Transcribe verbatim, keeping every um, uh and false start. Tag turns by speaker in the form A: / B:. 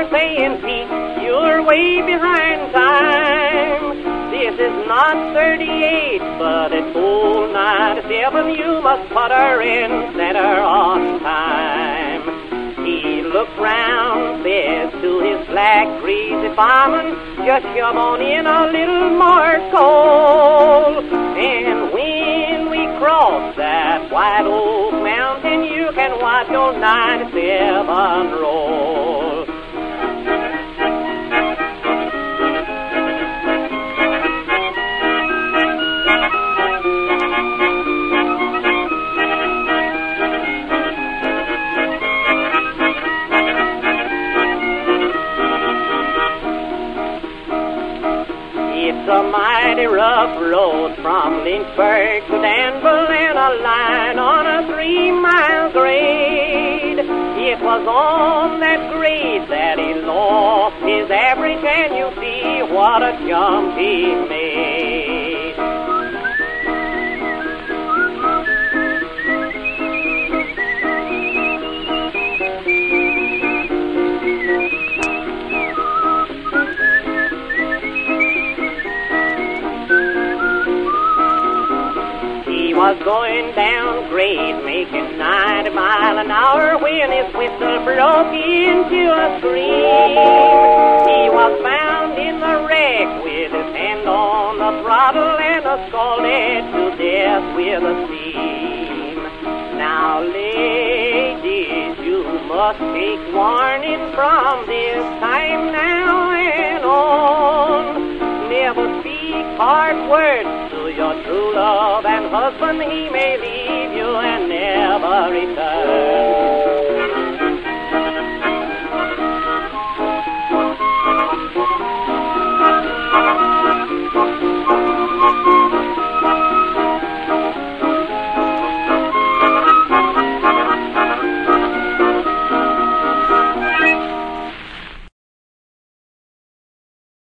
A: are saying, Pete, you're way behind time. This is not thirty-eight, but it's old ninety-seven. You must put her in center on time. He looked round, says to his black greasy fireman, just shove on in a little more coal. And when we cross that White Oak Mountain, you can watch your ninety-seven roll. It's a mighty rough road from Lynchburg to Danville, and a line on a three-mile grade. It was on that grade that he lost his average, and you see what a jump he made. He was going down grade, making ninety mile an hour, when his whistle broke into a scream. He was found in the wreck with his hand on the throttle and a scalded to death with a steam. Now, ladies, you must take warning from this time now and on. Never speak hard words to your true love and husband. He may leave you and never return.